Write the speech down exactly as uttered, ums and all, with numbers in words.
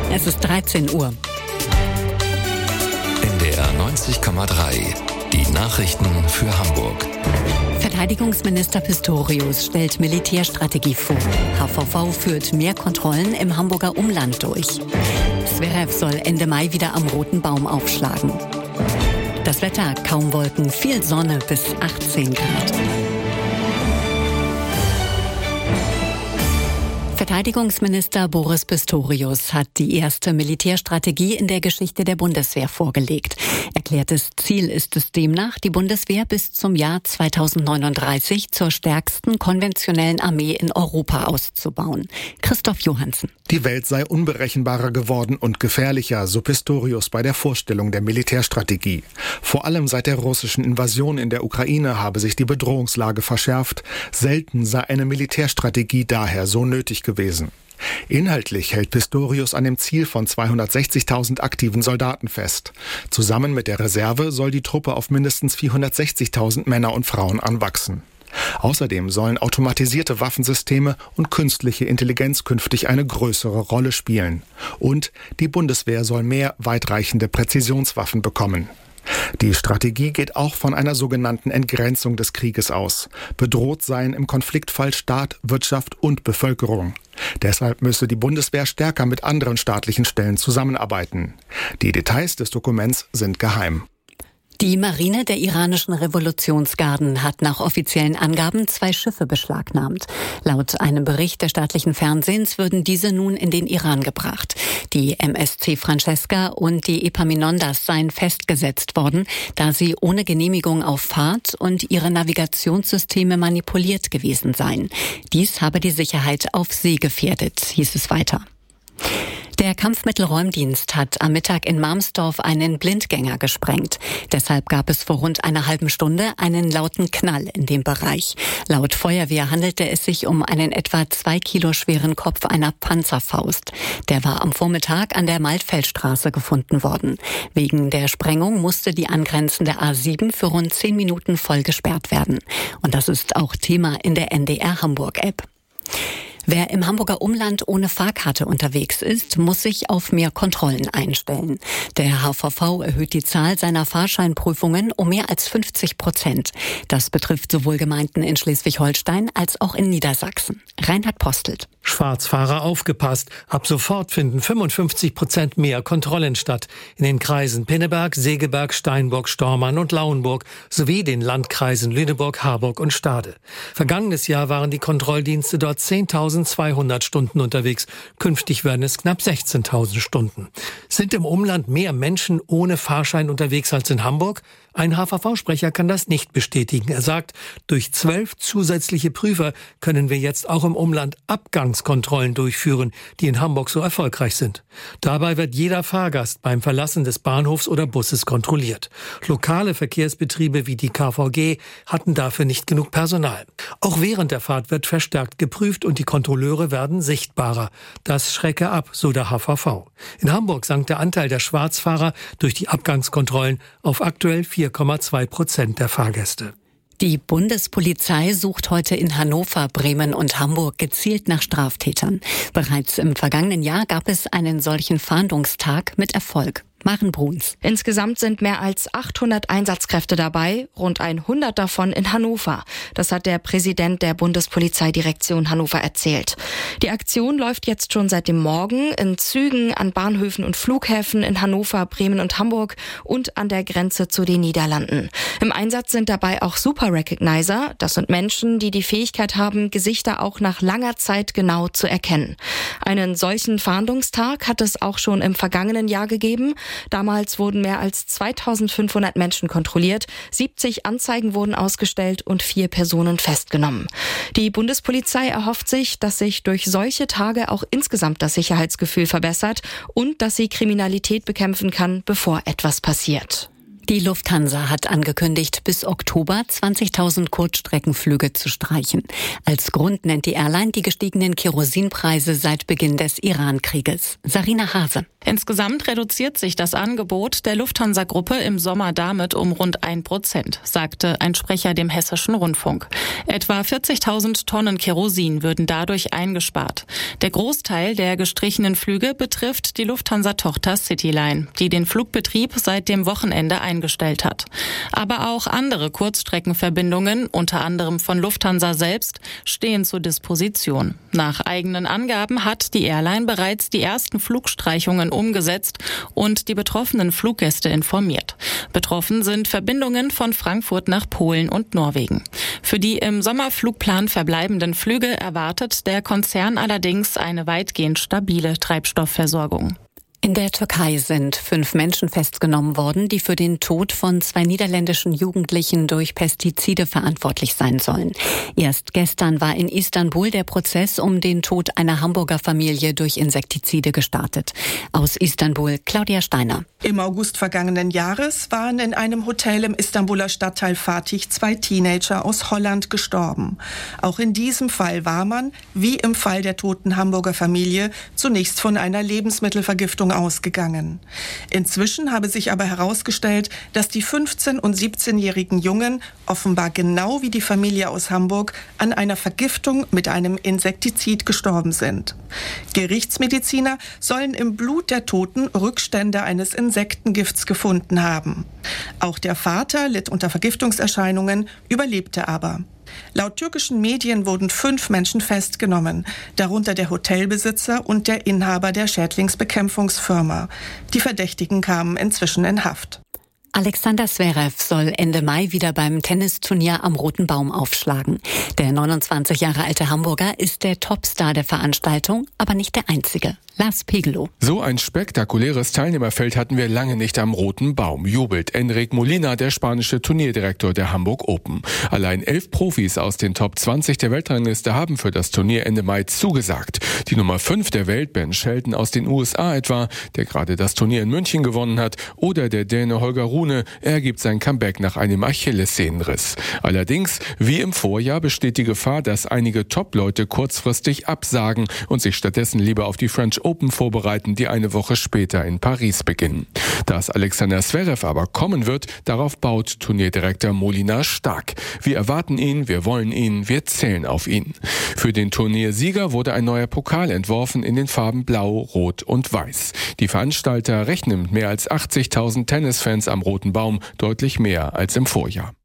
Es ist dreizehn Uhr. N D R neunzig Komma drei. Die Nachrichten für Hamburg. Verteidigungsminister Pistorius stellt Militärstrategie vor. H V V führt mehr Kontrollen im Hamburger Umland durch. Zverev soll Ende Mai wieder am Roten Baum aufschlagen. Das Wetter, kaum Wolken, viel Sonne bis achtzehn Grad. Verteidigungsminister Boris Pistorius hat die erste Militärstrategie in der Geschichte der Bundeswehr vorgelegt. Erklärtes Ziel ist es demnach, die Bundeswehr bis zum Jahr zweitausendneununddreißig zur stärksten konventionellen Armee in Europa auszubauen. Christoph Johansen. Die Welt sei unberechenbarer geworden und gefährlicher, so Pistorius bei der Vorstellung der Militärstrategie. Vor allem seit der russischen Invasion in der Ukraine habe sich die Bedrohungslage verschärft. Selten sei eine Militärstrategie daher so nötig gewesen. Inhaltlich hält Pistorius an dem Ziel von zweihundertsechzigtausend aktiven Soldaten fest. Zusammen mit der Reserve soll die Truppe auf mindestens vierhundertsechzigtausend Männer und Frauen anwachsen. Außerdem sollen automatisierte Waffensysteme und künstliche Intelligenz künftig eine größere Rolle spielen. Und die Bundeswehr soll mehr weitreichende Präzisionswaffen bekommen. Die Strategie geht auch von einer sogenannten Entgrenzung des Krieges aus. Bedroht seien im Konfliktfall Staat, Wirtschaft und Bevölkerung. Deshalb müsse die Bundeswehr stärker mit anderen staatlichen Stellen zusammenarbeiten. Die Details des Dokuments sind geheim. Die Marine der iranischen Revolutionsgarden hat nach offiziellen Angaben zwei Schiffe beschlagnahmt. Laut einem Bericht des staatlichen Fernsehens würden diese nun in den Iran gebracht. Die M S C Francesca und die Epaminondas seien festgesetzt worden, da sie ohne Genehmigung auf Fahrt und ihre Navigationssysteme manipuliert gewesen seien. Dies habe die Sicherheit auf See gefährdet, hieß es weiter. Der Kampfmittelräumdienst hat am Mittag in Marmsdorf einen Blindgänger gesprengt. Deshalb gab es vor rund einer halben Stunde einen lauten Knall in dem Bereich. Laut Feuerwehr handelte es sich um einen etwa zwei Kilo schweren Kopf einer Panzerfaust. Der war am Vormittag an der Maltfeldstraße gefunden worden. Wegen der Sprengung musste die angrenzende A sieben für rund zehn Minuten voll gesperrt werden. Und das ist auch Thema in der N D R Hamburg-App. Wer im Hamburger Umland ohne Fahrkarte unterwegs ist, muss sich auf mehr Kontrollen einstellen. Der H V V erhöht die Zahl seiner Fahrscheinprüfungen um mehr als fünfzig Prozent. Das betrifft sowohl Gemeinden in Schleswig-Holstein als auch in Niedersachsen. Reinhard Postelt. Schwarzfahrer aufgepasst. Ab sofort finden fünfundfünfzig Prozent mehr Kontrollen statt. In den Kreisen Pinneberg, Segeberg, Steinburg, Stormarn und Lauenburg sowie den Landkreisen Lüneburg, Harburg und Stade. Vergangenes Jahr waren die Kontrolldienste dort zehntausendzweihundert Stunden unterwegs. Künftig werden es knapp sechzehntausend Stunden. Sind im Umland mehr Menschen ohne Fahrschein unterwegs als in Hamburg? Ein H V V-Sprecher kann das nicht bestätigen. Er sagt, durch zwölf zusätzliche Prüfer können wir jetzt auch im Umland Abgangskontrollen durchführen, die in Hamburg so erfolgreich sind. Dabei wird jeder Fahrgast beim Verlassen des Bahnhofs oder Busses kontrolliert. Lokale Verkehrsbetriebe wie die K V G hatten dafür nicht genug Personal. Auch während der Fahrt wird verstärkt geprüft und die Kontrolleure werden sichtbarer. Das schrecke ab, so der H V V. In Hamburg sank der Anteil der Schwarzfahrer durch die Abgangskontrollen auf aktuell vier Komma zwei Prozent der Fahrgäste. Die Bundespolizei sucht heute in Hannover, Bremen und Hamburg gezielt nach Straftätern. Bereits im vergangenen Jahr gab es einen solchen Fahndungstag mit Erfolg. Maren Bruns. Insgesamt sind mehr als achthundert Einsatzkräfte dabei, rund hundert davon in Hannover. Das hat der Präsident der Bundespolizeidirektion Hannover erzählt. Die Aktion läuft jetzt schon seit dem Morgen in Zügen, an Bahnhöfen und Flughäfen in Hannover, Bremen und Hamburg und an der Grenze zu den Niederlanden. Im Einsatz sind dabei auch Super Recognizer. Das sind Menschen, die die Fähigkeit haben, Gesichter auch nach langer Zeit genau zu erkennen. Einen solchen Fahndungstag hat es auch schon im vergangenen Jahr gegeben. Damals wurden mehr als zweitausendfünfhundert Menschen kontrolliert, siebzig Anzeigen wurden ausgestellt und vier Personen festgenommen. Die Bundespolizei erhofft sich, dass sich durch solche Tage auch insgesamt das Sicherheitsgefühl verbessert und dass sie Kriminalität bekämpfen kann, bevor etwas passiert. Die Lufthansa hat angekündigt, bis Oktober zwanzigtausend Kurzstreckenflüge zu streichen. Als Grund nennt die Airline die gestiegenen Kerosinpreise seit Beginn des Iran-Krieges. Sarina Hase. Insgesamt reduziert sich das Angebot der Lufthansa-Gruppe im Sommer damit um rund ein Prozent, sagte ein Sprecher dem Hessischen Rundfunk. Etwa vierzigtausend Tonnen Kerosin würden dadurch eingespart. Der Großteil der gestrichenen Flüge betrifft die Lufthansa-Tochter Cityline, die den Flugbetrieb seit dem Wochenende eingestellt hat. Aber auch andere Kurzstreckenverbindungen, unter anderem von Lufthansa selbst, stehen zur Disposition. Nach eigenen Angaben hat die Airline bereits die ersten Flugstreichungen umgesetzt und die betroffenen Fluggäste informiert. Betroffen sind Verbindungen von Frankfurt nach Polen und Norwegen. Für die im Sommerflugplan verbleibenden Flüge erwartet der Konzern allerdings eine weitgehend stabile Treibstoffversorgung. In der Türkei sind fünf Menschen festgenommen worden, die für den Tod von zwei niederländischen Jugendlichen durch Pestizide verantwortlich sein sollen. Erst gestern war in Istanbul der Prozess um den Tod einer Hamburger Familie durch Insektizide gestartet. Aus Istanbul, Claudia Steiner. Im August vergangenen Jahres waren in einem Hotel im Istanbuler Stadtteil Fatih zwei Teenager aus Holland gestorben. Auch in diesem Fall war man, wie im Fall der toten Hamburger Familie, zunächst von einer Lebensmittelvergiftung ausgegangen. Inzwischen habe sich aber herausgestellt, dass die fünfzehn- und siebzehnjährigen Jungen offenbar genau wie die Familie aus Hamburg an einer Vergiftung mit einem Insektizid gestorben sind. Gerichtsmediziner sollen im Blut der Toten Rückstände eines Insektengifts gefunden haben. Auch der Vater litt unter Vergiftungserscheinungen, überlebte aber. Laut türkischen Medien wurden fünf Menschen festgenommen, darunter der Hotelbesitzer und der Inhaber der Schädlingsbekämpfungsfirma. Die Verdächtigen kamen inzwischen in Haft. Alexander Zverev soll Ende Mai wieder beim Tennisturnier am Roten Baum aufschlagen. Der neunundzwanzig Jahre alte Hamburger ist der Topstar der Veranstaltung, aber nicht der einzige. Lars Pegelow. So ein spektakuläres Teilnehmerfeld hatten wir lange nicht am Roten Baum, jubelt Enric Molina, der spanische Turnierdirektor der Hamburg Open. Allein elf Profis aus den Top zwanzig der Weltrangliste haben für das Turnier Ende Mai zugesagt. Die Nummer fünf der Welt, Ben Shelton aus den U S A etwa, der gerade das Turnier in München gewonnen hat, oder der Däne Holger Rune, er gibt sein Comeback nach einem Achillessehnenriss. Allerdings, wie im Vorjahr, besteht die Gefahr, dass einige Top-Leute kurzfristig absagen und sich stattdessen lieber auf die French Open vorbereiten, die eine Woche später in Paris beginnen. Dass Alexander Zverev aber kommen wird, darauf baut Turnierdirektor Molina stark. Wir erwarten ihn, wir wollen ihn, wir zählen auf ihn. Für den Turniersieger wurde ein neuer Pokal entworfen in den Farben Blau, Rot und Weiß. Die Veranstalter rechnen mit mehr als achtzigtausend Tennisfans am Roten Baum, deutlich mehr als im Vorjahr.